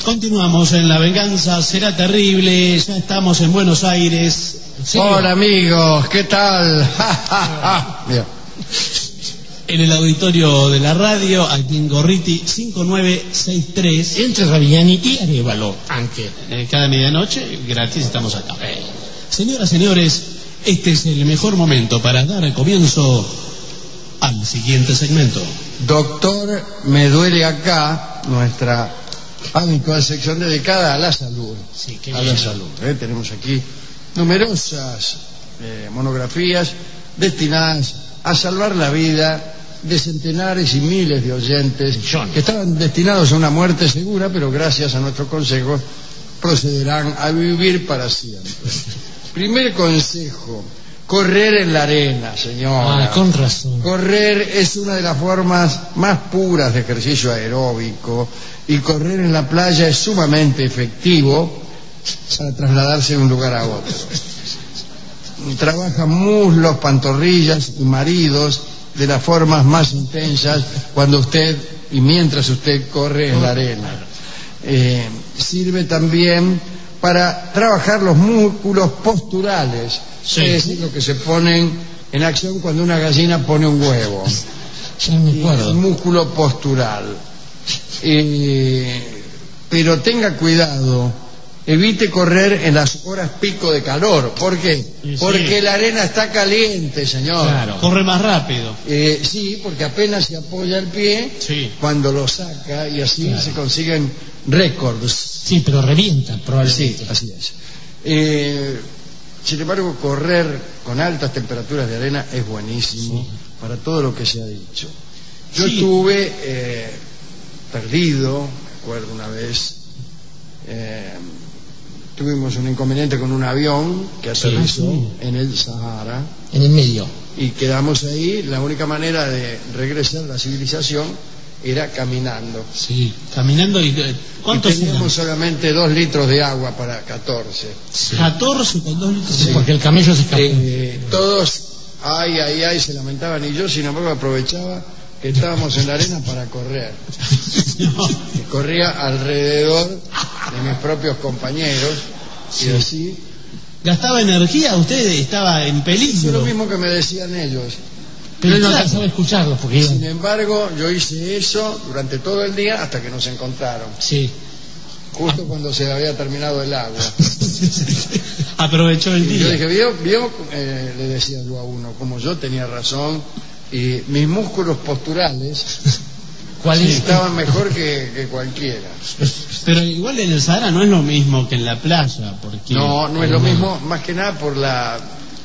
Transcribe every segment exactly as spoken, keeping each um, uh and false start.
Continuamos en La Venganza Será Terrible. Ya estamos en Buenos Aires. ¿Sí? Hola amigos, ¿qué tal? En el auditorio de la radio, aquí en Gorriti cinco nueve seis tres. Entre Ravignani y Arévalo, anche. Eh, cada medianoche, gratis, estamos acá. Eh. Señoras, señores, este es el mejor momento para dar comienzo al siguiente segmento. Doctor, me duele acá, nuestra habitual sección dedicada a la salud. Sí, qué a bien. la salud. ¿eh? Tenemos aquí numerosas eh, monografías destinadas a salvar la vida de centenares y miles de oyentes que estaban destinados a una muerte segura, pero gracias a nuestros consejos procederán a vivir para siempre. Primer consejo: correr en la arena, señora. Ah, con razón. Correr es una de las formas más puras de ejercicio aeróbico, y correr en la playa es sumamente efectivo para trasladarse de un lugar a otro. Trabaja muslos, pantorrillas y maridos de las formas más intensas cuando usted y mientras usted corre en la arena. Eh, sirve también para trabajar los músculos posturales, Sí. es decir, lo que se ponen en acción cuando una gallina pone un huevo. Ya me acuerdo. El músculo postural. Eh, pero tenga cuidado, evite correr en las horas pico de calor. ¿Por qué? Sí. Porque la arena está caliente, señor. Claro, corre más rápido. Eh, sí, porque apenas se apoya el pie Sí. cuando lo saca, y así Claro. se consiguen récords. Sí, pero revienta probablemente. Sí, así es. Eh, sin embargo, correr con altas temperaturas de arena es buenísimo, Sí. para todo lo que se ha dicho. Yo Sí. estuve eh, perdido, me acuerdo una vez, eh, tuvimos un inconveniente con un avión que aterrizó sí. en el Sahara, En el medio. y quedamos ahí. La única manera de regresar a la civilización era caminando. Sí, caminando y... Y ¿Cuántos teníamos solamente dos litros de agua para catorce. catorce con dos litros. Sí, porque el camello se escapó. Eh, todos, ay, ay, ay, se lamentaban, y yo, sin embargo, aprovechaba que estábamos en la arena para correr. No. Y corría alrededor de mis propios compañeros, Sí. y así. Gastaba energía, usted estaba en Es lo peligro. mismo que me decían ellos. Pero él no claro. alcanzaba a escucharlos porque Sin iban. embargo, yo hice eso durante todo el día hasta que nos encontraron, Sí. justo cuando se había terminado el agua. Aprovechó el Y yo día. dije, ¿vio? ¿Vio? Eh, le decía yo a uno, como yo tenía razón, y mis músculos posturales ¿Cuál es? estaban mejor que, que cualquiera. Pero igual en el Sahara no es lo mismo que en la playa, porque... No, no es lo mismo, más que nada por la,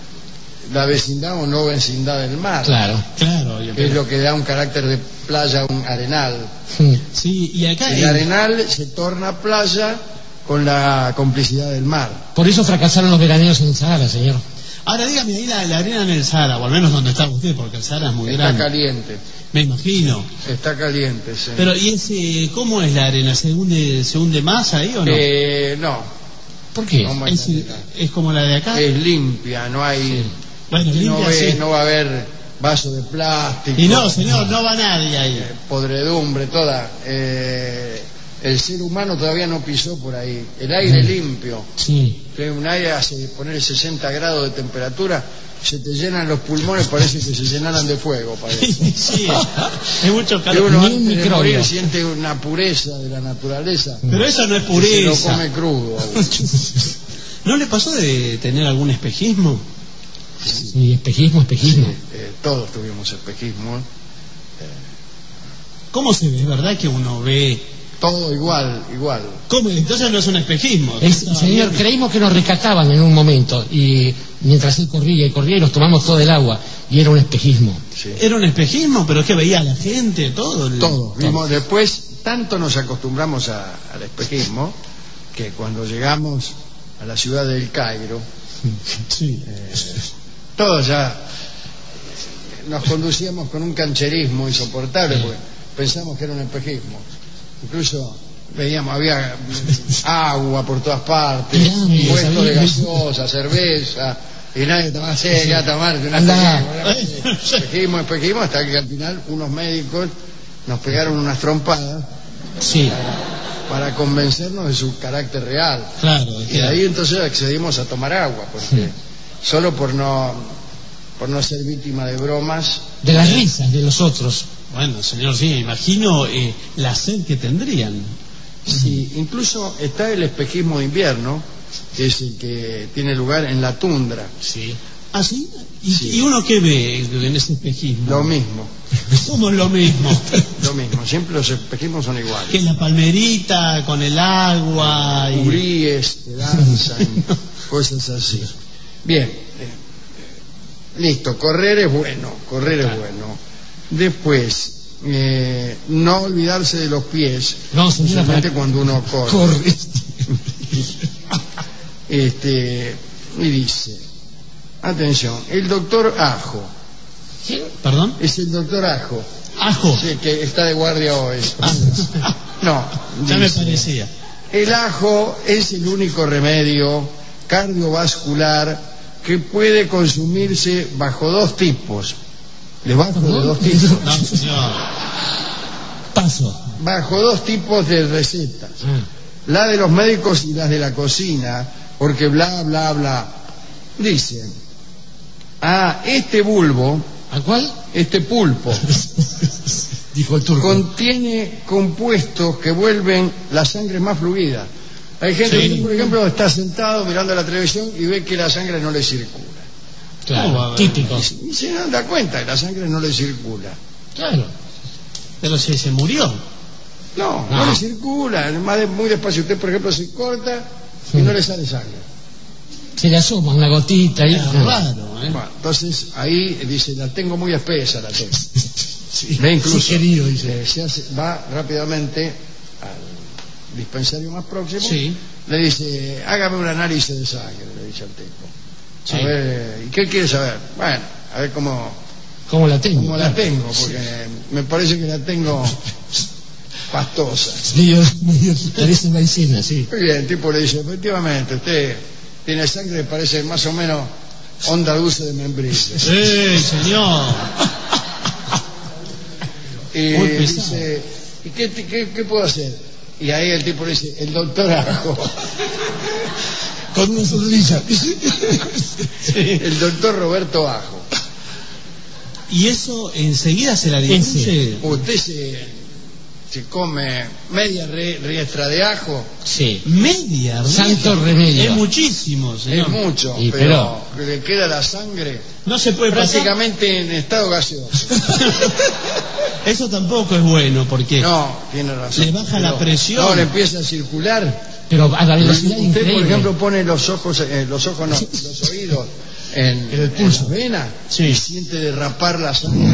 la vecindad o no vecindad del mar, Claro. Claro, que es lo que da un carácter de playa a un arenal. Sí. sí, y acá... El en- arenal se torna playa con la complicidad del mar. Por eso fracasaron los veraneos en el Sahara, señor. Ahora dígame, ahí la, la arena en el Sahara, o al menos donde está usted, porque el Sahara es muy Está grande. caliente, Me imagino. está caliente, sí. Pero, ¿y ese, cómo es la arena? ¿Se hunde, se hunde más ahí o no? Eh, no, ¿Por qué? ¿cómo es, es la arena? es como la de acá. Es limpia, no hay... Bueno, no, limpia, ve- sí. no va a haber vaso de plástico. Y no, señor, no va nadie ahí. eh, podredumbre toda. Eh, el ser humano todavía no pisó por ahí. El aire limpio, Sí. que un aire hace poner sesenta grados de temperatura, se te llenan los pulmones, parece que se llenaran de fuego, parece. Sí, es mucho Y calor. uno Ni antes un de microbio. morir siente una pureza de la naturaleza. Pero eso no es que se lo pureza. come crudo. aún. ¿No le pasó de tener algún espejismo? Sí, espejismo, espejismo. Eh, todos tuvimos espejismo. ¿Cómo se ve? ¿Es verdad que uno ve? Todo igual, igual. ¿Cómo? Entonces no es un espejismo. El Estaba señor, bien. creímos que nos rescataban en un momento y mientras él corría y corría y nos tomamos todo el agua y era un espejismo. Sí. Era un espejismo, pero es que veía a la gente, todo. el- Todos vimos. Después, tanto nos acostumbramos a- al espejismo que cuando llegamos a la ciudad del Cairo, Sí. eh, todos ya nos conducíamos con un cancherismo insoportable, porque pensamos que era un espejismo. Incluso veíamos, había agua por todas partes, Pirámides, puestos de había- gaseosa, cerveza, y nadie tomaba seca, tomar una Andá. espejismo, espejismo, espejismo, hasta que al final unos médicos nos pegaron unas trompadas Sí. para convencernos de su carácter real. Claro. Y ahí entonces accedimos a tomar agua, porque solo por no por no ser víctima de bromas. De las risas de los otros. Bueno, señor, sí, me imagino eh, la sed que tendrían. Sí, incluso está el espejismo de invierno, que es el que tiene lugar en la tundra. Sí. ¿Ah, sí? ¿Y, Sí. ¿Y uno qué ve en ese espejismo? Lo mismo, Somos lo mismo. lo mismo. Siempre los espejismos son iguales. Que la palmerita con el agua y... Uríes que danzan, cosas así. Bien, eh, listo, correr es bueno, correr es bueno. Después, eh, no olvidarse de los pies, No, señora, especialmente para- cuando uno corre. Corre. Este, y dice, atención, el doctor Ajo, ¿Sí? ¿Perdón? es el doctor Ajo, Ajo. sí, que está de guardia hoy. Ah, No, ya me dice, parecía. el ajo es el único remedio cardiovascular que puede consumirse bajo dos tipos. ¿Les bajo de dos tipos? No, señor. Paso. Bajo dos tipos de recetas. Ah. La de los médicos y las de la cocina, porque bla, bla, bla. Dicen, ah, este bulbo, ¿A cuál? este pulpo, Dijo el turco. contiene compuestos que vuelven la sangre más fluida. Hay gente Sí. que, por ejemplo, está sentado mirando la televisión y ve que la sangre no le circula. ¿Cómo va a Claro, ver? típico. Y se no da cuenta que la sangre no le circula. Claro. Pero si se murió. No, no, No. le circula. Más de- muy despacio. Usted, por ejemplo, se corta y no le sale sangre. Se le asoma una gotita y... Es raro, ¿eh? Bueno, entonces ahí dice, la tengo muy espesa, la tengo. Sí, Ve incluso, sí, querido, dice. eh, se hace- va rápidamente al dispensario más próximo, Sí. le dice, hágame un análisis de sangre, le dice al tipo. Sí. A ver, ¿y qué quiere saber? Bueno, a ver cómo, ¿Cómo la tengo? cómo la Claro. tengo, porque me parece que la tengo pastosa. Medio, medio, parece maicena, sí. Muy bien, el tipo le dice, efectivamente, usted tiene sangre que parece más o menos onda dulce de membrillo. ¡Eh, señor! Y Muy pesado. dice, ¿y qué, qué, qué puedo hacer? Y ahí el tipo le dice, el doctor Ajo. Con una sonrisa. El doctor Roberto Ajo. Y eso enseguida se la diluye. Usted se, se come media re- riestra de ajo, Sí. Media. Santo riestra. remedio. Es muchísimo, señor. es mucho, Y pero, le queda la sangre No se puede pasar. prácticamente en estado gaseoso. Eso tampoco es bueno porque No, tiene razón. Le baja la Pero presión. No, le empieza a circular. Pero a la velocidad Usted, increíble. por ejemplo, pone los ojos, eh, los ojos no, los oídos en, En el pulso. en la vena Sí. y siente derrapar la sangre.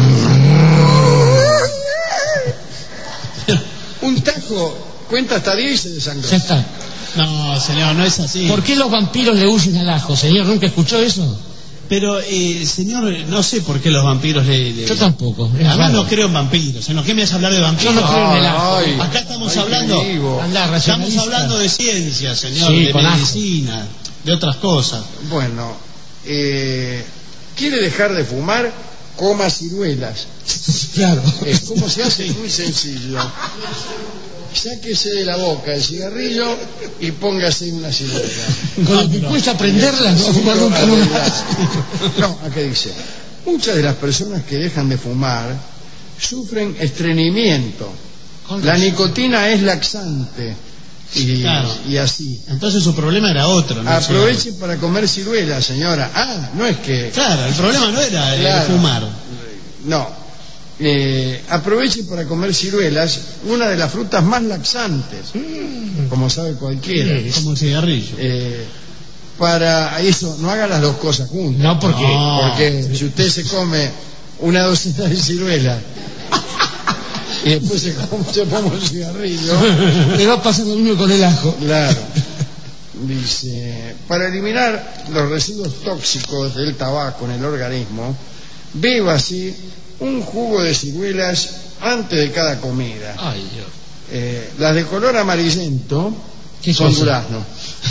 Un tajo cuenta hasta diez y se Ya desangró. está. no, señor, no es así. ¿Por qué los vampiros le huyen al ajo, señor? ¿Nunca escuchó eso? Pero, eh, señor, no sé por qué los vampiros le... le- Yo tampoco. Es Además raro. no creo en vampiros. ¿En qué me vas a hablar de vampiros? Yo no creo en el ajo. Ay, Acá estamos ay, hablando... qué digo. Andá, Estamos racionalista. hablando de ciencia, señor, Sí, de con ajo. medicina, de otras cosas. Bueno, eh, ¿quiere dejar de fumar? Coma ciruelas. Claro. Eh, ¿Cómo se hace? Es muy sencillo. Sáquese de la boca el cigarrillo y póngase una ciruela. Con lo que cuesta prenderlas, no fumar nunca más. No, acá dice, muchas de las personas que dejan de fumar sufren estreñimiento. La nicotina es laxante y, Claro. y así. Entonces su problema era otro, ¿no? Aprovechen para comer ciruelas, señora. Ah, no es que... Claro, el problema no era el Claro. fumar. No. Eh, aprovechen para comer ciruelas, una de las frutas más laxantes, como sabe cualquiera. Como el cigarrillo. Eh, para eso, no haga las dos cosas juntas. No, porque... No. Porque si usted se come una docena de ciruelas y después se, come, se pone un cigarrillo, Le va a pasar lo mismo con el ajo. claro. Dice, para eliminar los residuos tóxicos del tabaco en el organismo, beba así un jugo de ciruelas antes de cada comida. Ay, Dios. Eh, las de color amarillento ¿Qué son cosa? durazno.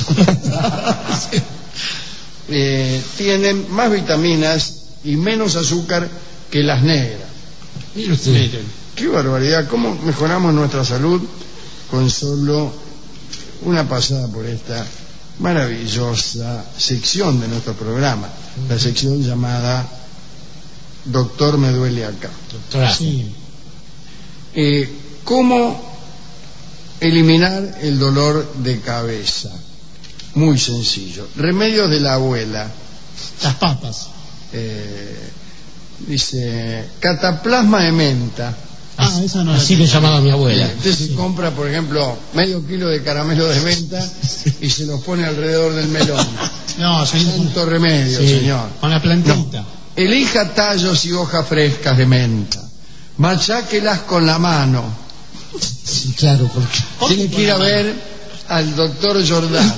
Eh, tienen más vitaminas y menos azúcar que las negras. Mire usted. Miren. Qué barbaridad, cómo mejoramos nuestra salud con solo una pasada por esta maravillosa sección de nuestro programa, la sección llamada Doctor, me duele acá. Doctora. Sí. Eh, ¿Cómo eliminar el dolor de cabeza? Muy sencillo. Remedios de la abuela. Las papas. Eh, dice cataplasma de menta. Ah, esa no Así la le llamaba mi abuela. Usted se compra, por ejemplo, medio kilo de caramelo de menta y se los pone alrededor del melón. No, señor. Santo remedio, Sí. señor. Con la plantita. No. Elija tallos y hojas frescas de menta. Macháquelas con la mano. Sí, claro, porque... Tiene que ir a ver al doctor Jordán.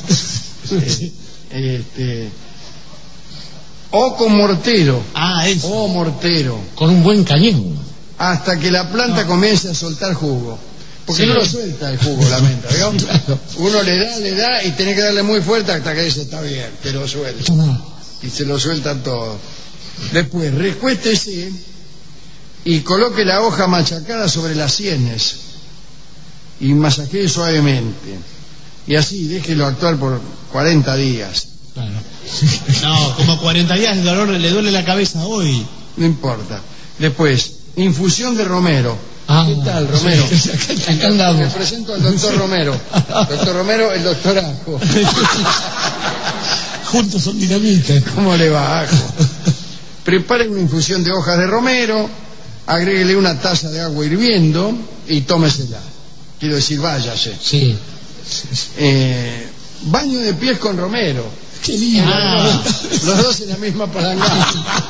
este, o con mortero. Ah, eso. O mortero. Con un buen cañón. Hasta que la planta comience a soltar jugo. Porque Sí. no lo suelta el jugo, la menta. ¿Digamos? Claro. Uno le da, le da y tiene que darle muy fuerte hasta que dice, está bien, te lo suelta. Y se lo sueltan todo. Después, recuéstese y coloque la hoja machacada sobre las sienes y masajee suavemente. Y así, déjelo actuar por cuarenta días. Claro. No, como cuarenta días de dolor, le duele la cabeza hoy. No importa. Después, infusión de romero. Ah, ¿Qué tal, Romero? sí, acá- acá andamos. Le presento al doctor Romero. Doctor Romero, el doctor Ajo. Juntos son dinamita. ¿Cómo le va, Ajo? Prepare una infusión de hojas de romero, agréguele una taza de agua hirviendo y tómesela. Quiero decir, váyase. Sí. Eh, baño de pies con romero. Qué lindo. Ah. Los dos en la misma palangana.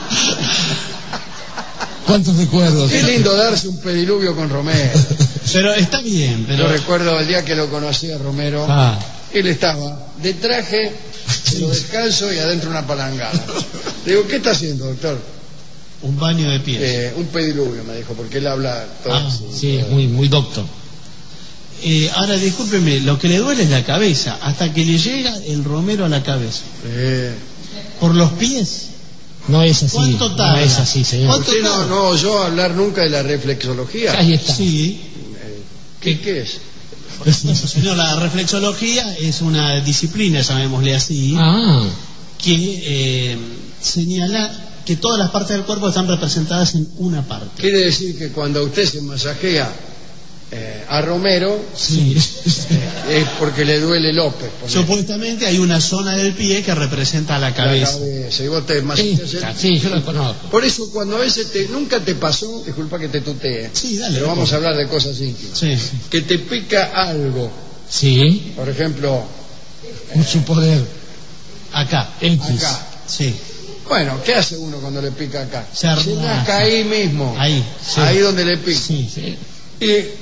¿Cuántos recuerdos? Qué lindo darse un pediluvio con romero. Pero está bien, pero... Yo recuerdo el día que lo conocí a Romero. Ah, Él estaba de traje, pero descalzo y adentro una palangana. Le digo, ¿qué está haciendo, doctor? Un baño de pies. Eh, un pediluvio, me dijo, porque él habla todo Ah, así. sí, es muy, muy doctor. Eh, ahora, discúlpeme, lo que le duele es la cabeza, hasta que le llega el romero a la cabeza. Eh, Por los pies. No es así. ¿Cuánto No tarda? es así, señor. ¿Cuánto? usted no, no oyó hablar nunca de la reflexología. Ahí está. Sí. Eh, ¿qué, ¿Qué es? No, señor, la reflexología es una disciplina, llamémosle así, Ah, que eh, señala que todas las partes del cuerpo están representadas en una parte. Quiere decir que cuando usted se masajea eh, a Romero, Sí. eh, es porque le duele López. ponele. Supuestamente hay una zona del pie que representa la La cabeza. cabeza. Y vos te sí, masajeas el- sí, yo lo conozco. Por eso cuando a veces te, nunca te pasó, disculpa que te tutee, Sí, dale. pero loco. vamos a hablar de cosas íntimas, Sí. que te pica algo, Sí, por ejemplo, mucho poder. Acá. X. acá. Sí. Bueno, ¿qué hace uno cuando le pica acá? Se arrasca. rasca ahí mismo, Ahí. Sí. ahí donde le pica. Sí, sí. Y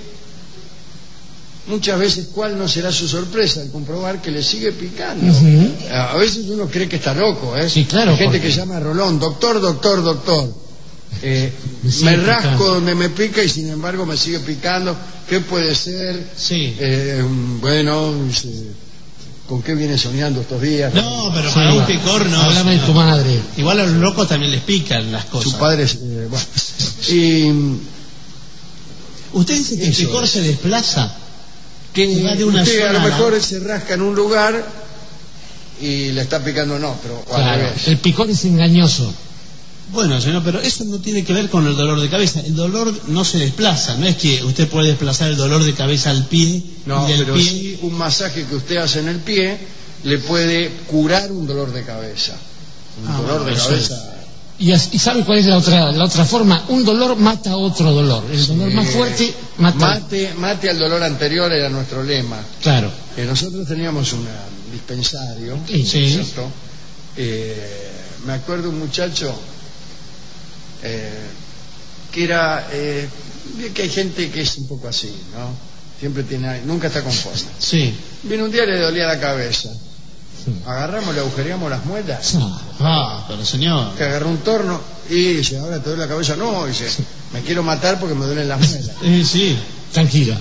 muchas veces, ¿cuál no será su sorpresa al comprobar que le sigue picando? Ujú. A veces uno cree que está loco, ¿eh? Sí, claro, Hay gente porque- que llama a Rolón, doctor, doctor, doctor. Eh, Me sigue me rasco picando. donde me pica y sin embargo me sigue picando. ¿Qué puede ser? Sí. Eh, bueno, dice, ¿con qué viene soñando estos días? No, pero Sí. para un picor no. Háblame de señor. tu madre. Igual a los locos también les pican las cosas. Su padre es, eh, bueno. Y Usted dice que el Eso picor es. se desplaza. que va de una usted a zona lo a la mejor otra. se rasca en un lugar y le está picando en otro, o al Claro, revés. el picor es engañoso. Bueno, señor, pero eso no tiene que ver con el dolor de cabeza. El dolor no se desplaza. No es que usted puede desplazar el dolor de cabeza al pie No, y del pero pie. sí un masaje que usted hace en el pie le puede curar un dolor de cabeza. Un Ah, dolor de eso cabeza. Y, as- ¿y sabe cuál es la otra, la otra forma? Un dolor mata a otro dolor. El dolor Eh, más fuerte mata. Mate, mate al dolor anterior era nuestro lema. Claro. Eh, nosotros teníamos un dispensario, Sí, sí. ¿cierto? Eh, me acuerdo un muchacho eh, que era, eh, ve que hay gente que es un poco así, ¿no? Siempre tiene, nunca está conforme. Sí. Vino un día y le dolía la cabeza. Agarramos, le agujereamos las muelas, Ah, Ah, pero señor. que agarró un torno y dice, ahora te duele la cabeza. No, dice, me quiero matar porque me duelen las muelas. Eh, sí. tranquila.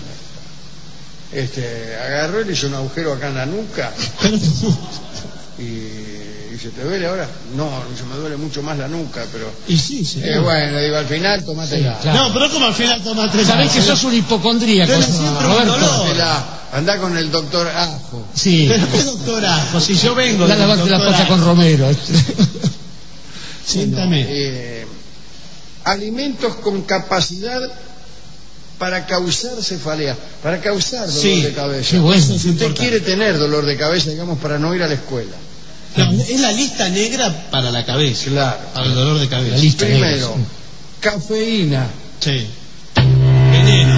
Este, agarró y le hizo un agujero acá en la nuca Pero, y y se te duele ahora, no, se me duele mucho más la nuca, pero Y sí, sí. eh, bueno, digo, al final tomátela. Sí, claro. No, pero como al final tomaste Sabés que sos un hipocondríaco, Duele siempre un Roberto. dolor. Tómatela. Andá con el doctor Ajo. Sí. Pero qué doctora, pues si yo vengo Anda a del lavarte la doctor pata Ajo. con Romero. Siéntame. Eh, alimentos con capacidad para causar cefalea, para causar dolor Sí, de cabeza. qué bueno. Si usted importante. quiere tener dolor de cabeza, digamos, para no ir a la escuela. No, es la lista negra para la cabeza. Claro. Para el dolor de cabeza. La lista negra, Primero, sí. cafeína, Sí. Veneno.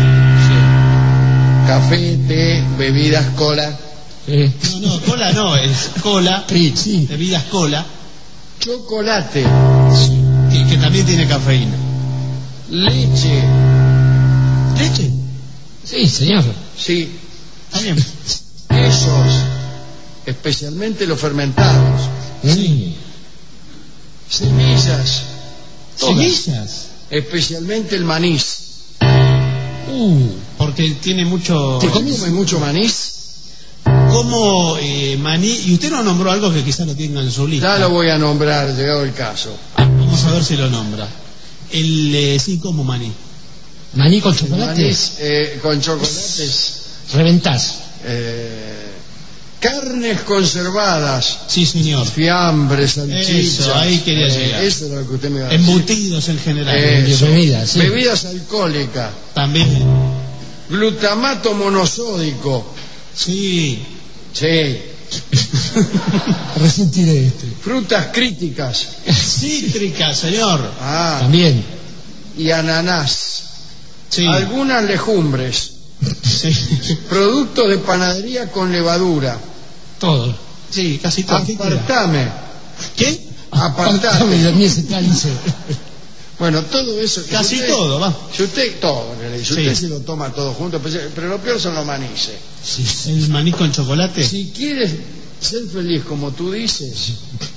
café, té, bebidas, cola, Sí. No, no, cola no, es cola, Sí, sí. bebidas cola, chocolate, que, que también tiene cafeína. leche, ¿Leche? Sí, señor. sí, También. quesos, especialmente los fermentados, Sí. semillas, todas, Semillas. especialmente el manís. Uh, Porque tiene mucho. ¿Te ¿Come mucho manís? Como eh, maní. Y usted no nombró algo que quizá lo tenga en su lista. Ya lo voy a nombrar, llegado el caso. Ah, vamos a ver si lo nombra. El eh, sí, como maní. maní con El chocolate. manís eh, con chocolates, Reventás. eh, carnes conservadas, Sí, señor. fiambres, salchichas. Eso, ahí quería llegar. Eso es lo que usted me iba a decir. Embutidos en general. Eso. Bebidas, sí. Bebidas alcohólicas, También. glutamato monosódico, Sí. sí, Resentiré este. frutas críticas, Cítrica, señor. ah, También. y ananás, Sí. algunas legumbres, Sí. productos de panadería con levadura, Todo. Sí, casi todo. ¿Qué queda? apartame, ¿Qué? apartame. De mí ese cálice. Bueno, todo eso. Casi si usted- todo, va. Si usted, todo, en realidad, si Sí. usted se lo toma todo junto, pues, pero lo peor son los manices. Sí. El maní con chocolate. Si quieres ser feliz como tú dices,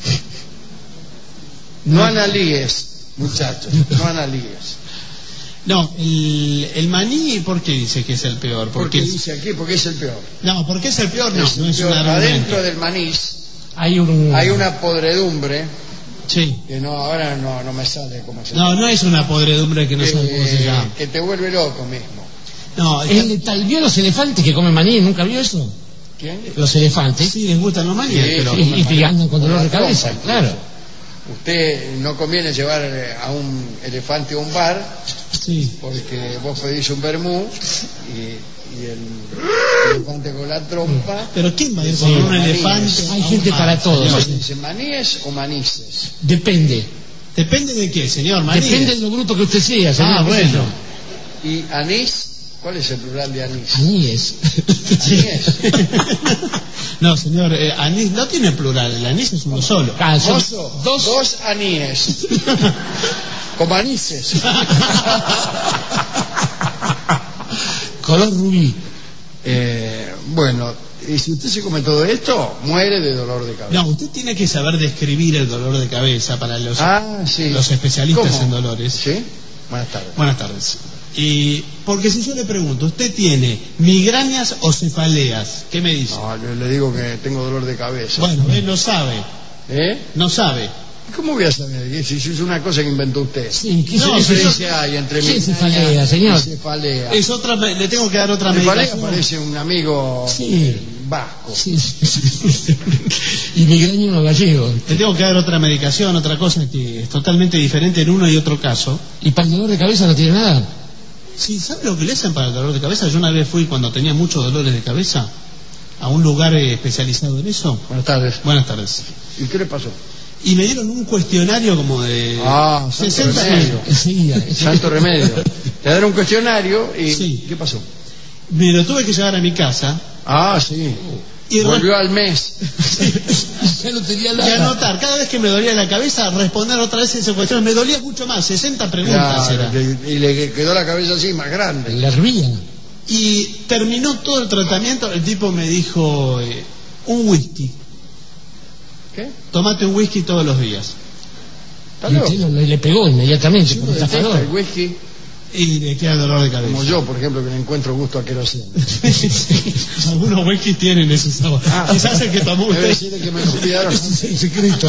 no analíes, muchachos, no analíes. No, el, el maní, ¿por qué dice que es el peor? ¿Por Porque qué es- dice aquí? Porque es el peor. No, ¿por qué es el peor? No, Es no el es un peor. argumento. Adentro del manís Hay un. hay una podredumbre Sí. que no, ahora no, no me sale cómo se No, llama. no es una podredumbre que no sabe cómo se que, llama. que te vuelve loco mismo. No, ¿Es está- letal? ¿Vio los elefantes que comen maní? ¿Nunca vio eso? ¿Quién? Los elefantes. sí les gustan los maní, Sí, pero... Y, y que andan con dolor la de cabeza, trompa, claro. Usted no conviene llevar eh, a un elefante a un bar Sí. porque vos pedís un vermú y, y el elefante con la trompa. Pero ¿quién va a ir Sí, con un maní. elefante? Hay a un gente bar, para todo. señor? ¿Cómo se dice, maníes o manices? Depende. Depende de qué, señor. Maní. Depende de lo bruto que usted sea, señor. Ah, qué sé bueno. yo. ¿Y anís? ¿Cuál es el plural de anís? Aníes. Anís. No, señor, eh, anís no tiene plural, el anís es uno solo. Ah, son Mozo, dos. dos aníes. Como anises. Color rubí. Eh, bueno, y si usted se come todo esto, muere de dolor de cabeza. No, usted tiene que saber describir el dolor de cabeza para los, Ah, sí. los especialistas ¿Cómo? en dolores. ¿Sí? Buenas tardes. Buenas tardes. Y porque si yo le pregunto, ¿usted tiene migrañas o cefaleas? ¿Qué me dice? No, yo le digo que tengo dolor de cabeza. Bueno, él no sabe, ¿Eh? no sabe. ¿Cómo voy a saber? Si es una cosa que inventó usted. Sí, ¿qué No, es ¿Qué eso? dice hay entre ¿Qué mí? cefalea, señor? Cefalea. Es otra, me- le tengo que dar otra Cefalea medicación. parece un amigo Sí. vasco. Sí, sí, sí. Y migraña uno gallego. Le tengo que dar otra medicación, otra cosa que es totalmente diferente en uno y otro caso. ¿Y para el dolor de cabeza no tiene nada? Sí, ¿sabe lo que le hacen para el dolor de cabeza? Yo una vez fui, cuando tenía muchos dolores de cabeza, a un lugar eh, especializado en eso. Buenas tardes. Buenas tardes. ¿Y qué le pasó? Y me dieron un cuestionario como de Ah, santo sesenta remedio. Enseguida. Santo remedio. Te dieron un cuestionario y Sí. ¿qué pasó? Me lo tuve que llevar a mi casa Ah, sí. y, re- Volvió al mes. Ya no tenía y nada. anotar, cada vez que me dolía la cabeza, responder otra vez ese cuestionario. Me dolía mucho más, sesenta preguntas Claro, era. le- y le quedó la cabeza así más grande. La hervía. Y terminó todo el tratamiento, el tipo me dijo, eh, un whisky, ¿Qué? tómate un whisky todos los días. ¿Está Y loco? usted lo- le, le pegó inmediatamente Si por uno el detesta el estafador. whisky, Y le queda dolor de cabeza. Como yo, por ejemplo, que le encuentro gusto a queroseno. Algunos whiskies tienen ese sabor. Ah, quizás el que tomó debe usted. decir que me copiaron. Es un secreto.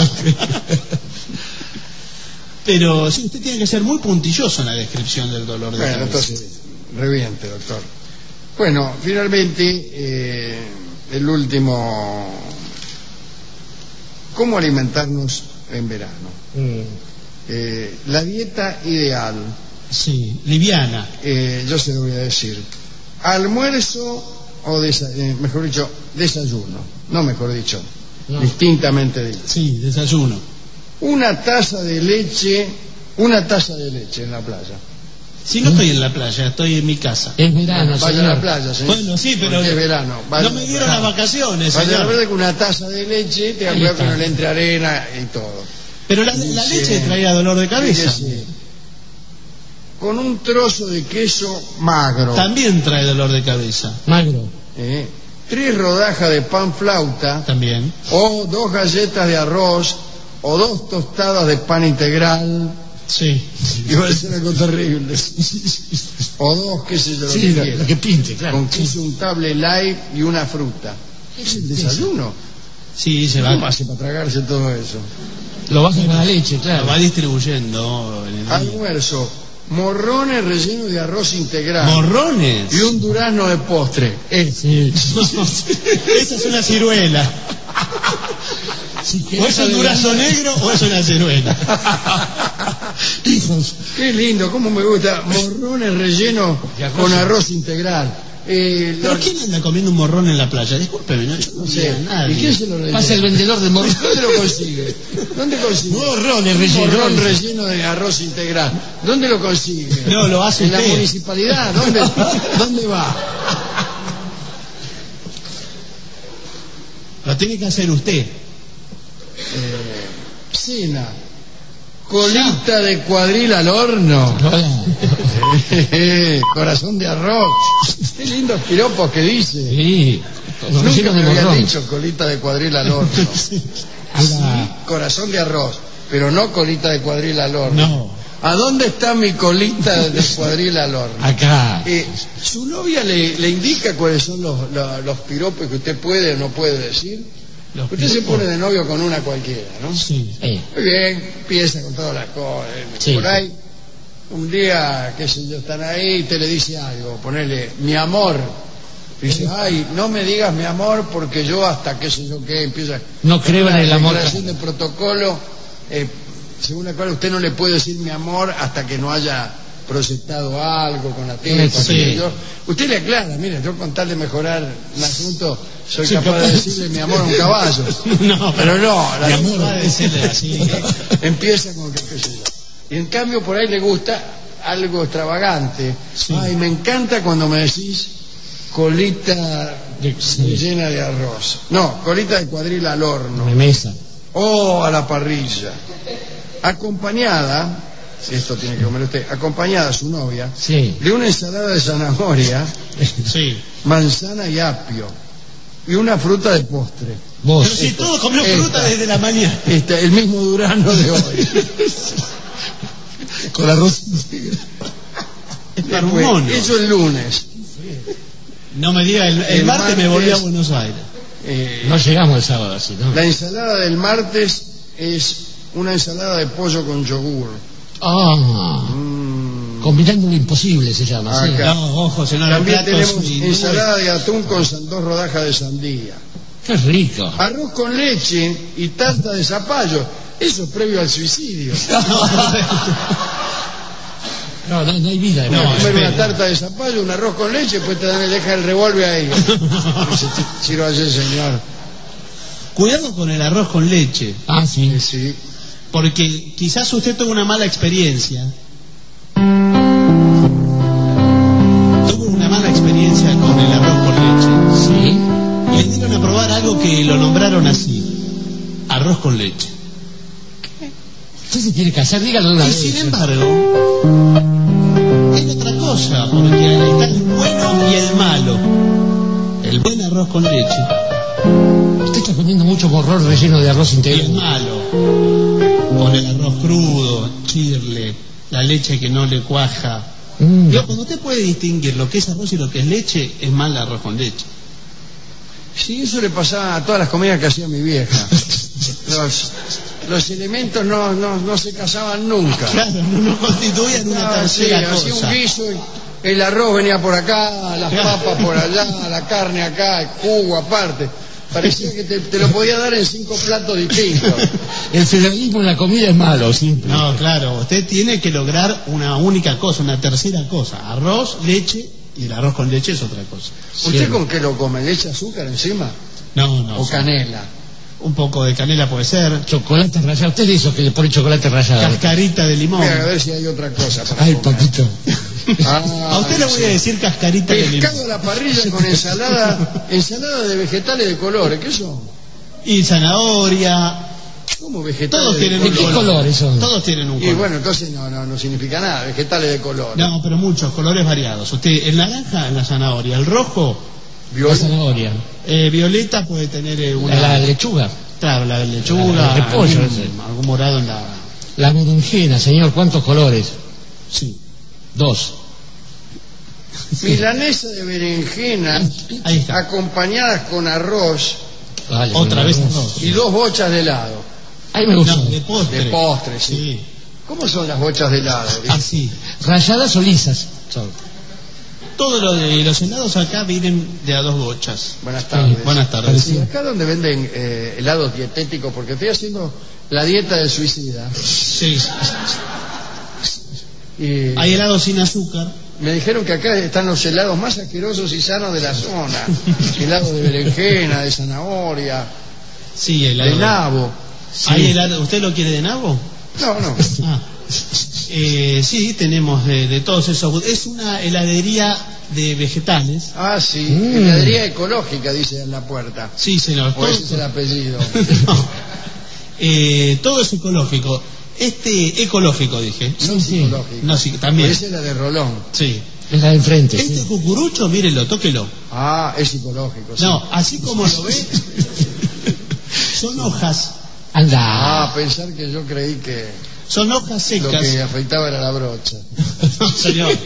Pero sí, usted tiene que ser muy puntilloso en la descripción del dolor de Bueno, cabeza. entonces, reviente, doctor. Bueno, finalmente, eh, el último... ¿Cómo alimentarnos en verano? Mm. Eh, la dieta ideal, Sí, liviana. eh, yo se lo voy a decir. Almuerzo o, desa- eh, mejor dicho, desayuno. No, mejor dicho, No. distintamente dicho. Sí, desayuno. Una taza de leche, una taza de leche en la playa. Si no estoy en la playa, estoy en mi casa. Es verano, Vaya señor. a la playa, señor. Bueno, sí, pero Porque es verano. Vaya no me a la dieron playa. las vacaciones, Vaya a señor. ver que una taza de leche te Ahí cuidado que está. no le entre arena y todo. Pero la, la Sí. leche traía dolor de cabeza. Fíjese, con un trozo de queso magro, También trae dolor de cabeza. Magro. ¿eh? tres rodajas de pan flauta, También. o dos galletas de arroz, o dos tostadas de pan integral. Sí. Iba a ser algo terrible. O dos, qué sé yo, lo Sí, que lo, quiera. lo que pinte, claro. Con queso untable light y una fruta. Es el desayuno. Sí, se ¿Cómo va, hace para tragarse todo eso? Lo baja con la leche, lo claro. va distribuyendo en el día. Almuerzo, morrones rellenos de arroz integral Morrones. y un durazno de postre. Eh, Sí. Esa es una ciruela. Si O querés es un durazo negro o es una ciruela. Hijos. Qué lindo, cómo me gusta. Morrones rellenos De arroz. con arroz integral. Eh, ¿Pero lo- quién anda comiendo un morrón en la playa? Discúlpeme, no, yo no no sé sé. a nadie. ¿Y quién se lo rellena? Pasa el vendedor de morrones. ¿Dónde lo consigue? ¿Dónde consigue? Morrones Un rellenos. morrón relleno de arroz integral. ¿Dónde lo consigue? No, lo hace En la usted. municipalidad. ¿Dónde, ¿Dónde va? Lo tiene que hacer usted. Eh, cena. Colita de cuadril al horno. Corazón de arroz. Qué lindos piropos que dice. Sí. Los Nunca rellenos me de había morrón. dicho colita de cuadril al horno. Anda. Corazón de arroz, pero no colita de cuadril al horno. No. ¿A dónde está mi colita de cuadril al horno? Acá. Eh, ¿Su novia le, le indica cuáles son los, los, los piropos que usted puede o no puede decir? Los Usted se piropos. pone de novio con una cualquiera, ¿no? Sí. Eh, Muy bien, empieza con todas las cosas. Sí. Por ahí, un día, qué sé yo, están ahí y te le dice algo, ponele, mi amor. Dice, ay, no me digas mi amor porque yo hasta qué sé yo qué, empieza. No creo en el una amor. declaración de protocolo, eh, según la cual usted no le puede decir mi amor hasta que no haya proyectado algo con la teta. Sí. qué sé yo. Usted le aclara, mire, yo con tal de mejorar un asunto, soy Sí, capaz capaz. de decirle mi amor a un caballo. No, Pero no, la mi amor cosa- va a decirle así. empieza con que qué sé yo. Y en cambio por ahí le gusta algo extravagante. Sí. Ay, me encanta cuando me decís colita Sí. llena de arroz. No, colita de cuadril al horno. Remesa. O a la parrilla. Acompañada, si esto tiene que comer usted, acompañada su novia, Sí. de una ensalada de zanahoria, Sí. manzana y apio. Y una fruta de postre. Vos. Pero si todos comió esta. fruta desde la mañana. Este, el mismo Durano de hoy. Con arroz. Es para un Después, mono. eso el lunes. No me diga, el, el El martes me martes- volví a Buenos Aires. Eh, No llegamos el sábado así, ¿no? La ensalada del martes es una ensalada de pollo con yogur. Ah. Mm. Combinando lo imposible se llama. Sí. Acá. No, ojo, señor, También platos tenemos y ensalada de atún con san- dos rodajas de sandía. Qué rico. Arroz con leche y tarta de zapallo. Eso es previo al suicidio. No, no, no hay vida. No, No, comer espera. una tarta de zapallo, un arroz con leche, después te dan, deja el revólver ahí. Dice, Chiro ayer, señor. Cuidado con el arroz con leche, Ah, sí. Eh, Sí. porque quizás usted tuvo una mala experiencia. Tuvo una mala experiencia con el arroz con leche. Sí. Le dieron a probar algo que lo nombraron así: arroz con leche. Usted se quiere casar, dígalo de una Y vez. sin embargo, es otra cosa, porque está el bueno y el malo. El buen arroz con leche Usted está comiendo mucho morrón relleno de arroz y el integral. malo, con el arroz crudo, chirle, la leche que no le cuaja, Mm. Yo, cuando usted puede distinguir lo que es arroz y lo que es leche, es mal el arroz con leche. Sí, eso le pasaba a todas las comidas que hacía mi vieja. Los, los elementos no, no, no se casaban nunca. Claro, no, no constituían una Ah, sí, tercera hacía cosa. un guiso y el arroz venía por acá, las papas por allá, la carne acá, el jugo aparte. Parecía que te, te lo podía dar en cinco platos distintos. El federalismo en la comida es malo, siempre. No, claro, usted tiene que lograr una única cosa, una tercera cosa. Arroz, leche, y el arroz con leche es otra cosa. ¿Usted con qué lo come? ¿Le echa azúcar encima? No, no. ¿O sí. canela? Un poco de canela puede ser. Chocolate rallado. Usted es eso que le pone chocolate rallado. Cascarita de limón. Voy a ver si hay otra cosa para Ay, comer. papito. Ah, A usted le voy a decir cascarita de limón. pescado a la parrilla con ensalada, ensalada de vegetales de colores, ¿qué son? Y zanahoria. ¿Cómo vegetales Todos de tienen ¿De un qué color. colores son? Todos tienen un Y color. bueno, entonces no, no, no significa nada, vegetales de colores. No, pero muchos colores variados. Usted, el naranja en la zanahoria, el rojo, La Viola. zanahoria. eh, violeta puede tener eh, una. La, la lechuga. Claro, la lechuga, La de repollo, algún, ese. algún morado en la. La berenjena, señor. ¿Cuántos colores? Sí. Dos. Milanesa de berenjena Ahí está. acompañadas con arroz Vale, Otra bueno, vez arroz. arroz. y dos bochas de helado. Ahí me gusta. No, de postre. De postre, sí. Sí. ¿Cómo son las bochas de helado? Así. ¿Rayadas o lisas? Son. Todo lo de los helados acá vienen de a dos bochas. Buenas tardes. Buenas tardes. Sí, acá donde venden eh, helados dietéticos, porque estoy haciendo la dieta del suicida. Sí. Y Hay helados sin azúcar. me dijeron que acá están los helados más asquerosos y sanos de la zona. Helado de berenjena, de zanahoria, Sí, helado. de nabo. ¿Hay helado? ¿Usted lo quiere de nabo? No, no. Ah. Eh, sí, tenemos de, de todos esos. Es una heladería de vegetales. Ah, sí. Mm. Heladería ecológica, dice en la puerta. Sí, señor. O Todo, ese es el apellido. No. Eh, todo es ecológico. Este ecológico, dije. No Sí, sí. psicológico. No, sí, también. Esa es la de Rolón. Sí. Es la de enfrente. Este sí. cucurucho, mírelo, tóquelo. Ah, es psicológico. Sí. No, así como lo ve, son hojas. Anda. Ah, pensar que yo creí que Son hojas lo secas. que afeitaba era la brocha. No, señor.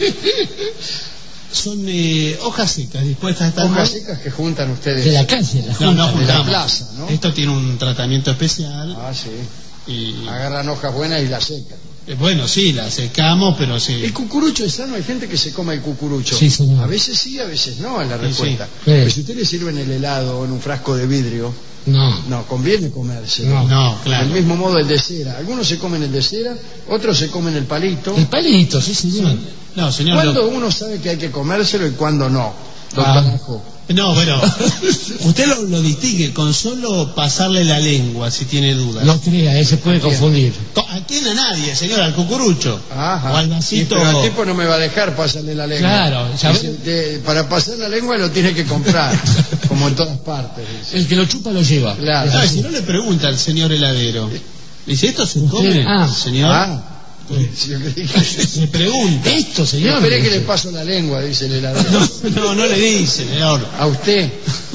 Son eh, hojas secas dispuestas a estar. Hojas secas que juntan ustedes. De la calle, la No, no junta. de la juntamos. plaza, ¿no? Esto tiene un tratamiento especial. Ah, sí. Y Agarran hojas buenas y las secan. eh, bueno, sí, la secamos, pero sí. El cucurucho es sano, hay gente que se come el cucurucho. Sí, señor. A veces sí, a veces no, en la Sí, respuesta. sí. Pero si usted le sirven el helado en un frasco de vidrio, No. no, conviene comérselo. No. No, claro. Del mismo modo el de cera. Algunos se comen el de cera, otros se comen el palito. El palito, sí, señor. No, señor. ¿Cuándo lo- uno sabe que hay que comérselo y cuándo no? Doctor Ah. Ajo. No, bueno, usted lo, lo distingue con solo pasarle la lengua si tiene dudas. No crea, eh, se puede confundir. Co- ¿A quién? A nadie, señor, al cucurucho. Ajá. O al Sí, vasito. pero el tipo no me va a dejar pasarle la lengua. Claro, ya Dice, de- para pasar la lengua lo tiene que comprar, como en todas partes. dice. El que lo chupa lo lleva. Claro. ¿Sabe? Si no le pregunta al señor heladero, dice, ¿esto se come? Ah. Señor, Ah, pues, yo creí que... le pregunta. Esto, señor. Espere que le paso la lengua, dice el heladero. No, no, no le dice, señor. A usted.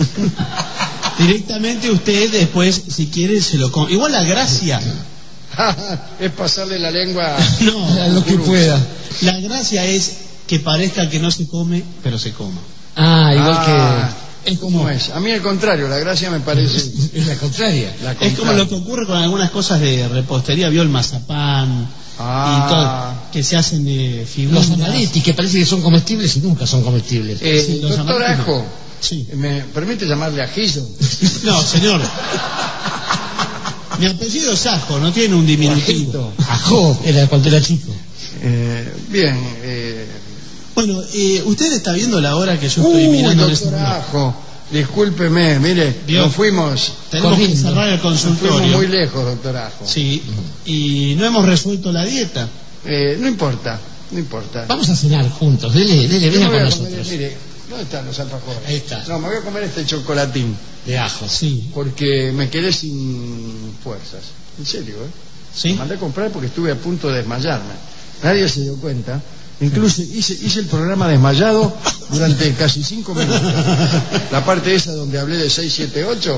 Directamente usted después, si quiere, se lo come. Igual la gracia, Es pasarle la lengua. no, A lo que cucurucho. pueda. la gracia es que parezca que no se come, pero se coma. Ah, igual Ah, Es ¿cómo como, es? A mí al contrario, la gracia me parece... que. Es la contraria. la es como contraria. lo que ocurre con algunas cosas de repostería, vio el mazapán Ah. y todo, que se hacen eh, figuras. Los amaretti, que parece que son comestibles y nunca son comestibles. Eh, Sí, los doctor amarillos. Ajo, Sí. ¿me permite llamarle ajillo? No, señor. Mi apellido es Ajo, no tiene un diminutivo. Ajó, era cuando era chico. Eh, bien. Eh... Bueno, eh, usted está viendo la hora que yo estoy Uy, mirando en ese doctor reloj. Ajo, discúlpeme, mire, Vio. nos fuimos, Tenemos que Corriendo. cerrar el nos fuimos consultorio. muy lejos, doctor Ajo. Sí, y no hemos resuelto la dieta. Eh, no importa, no importa. Vamos a cenar juntos. Dele, dele, Yo venga me voy con a comer, nosotros. mire, ¿dónde están los alfajores? Ahí está. No, me voy a comer este chocolatín, De ajo. Sí, porque me quedé sin fuerzas. En serio, ¿eh? sí. Lo mandé a comprar porque estuve a punto de desmayarme. Nadie se dio cuenta. Incluso hice, hice el programa desmayado durante casi cinco minutos. La parte esa donde hablé de seis, siete, ocho.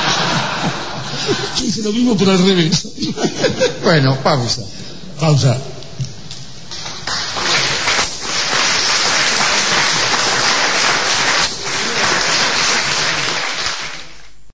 Hice lo mismo pero al revés. Bueno, pausa. Pausa.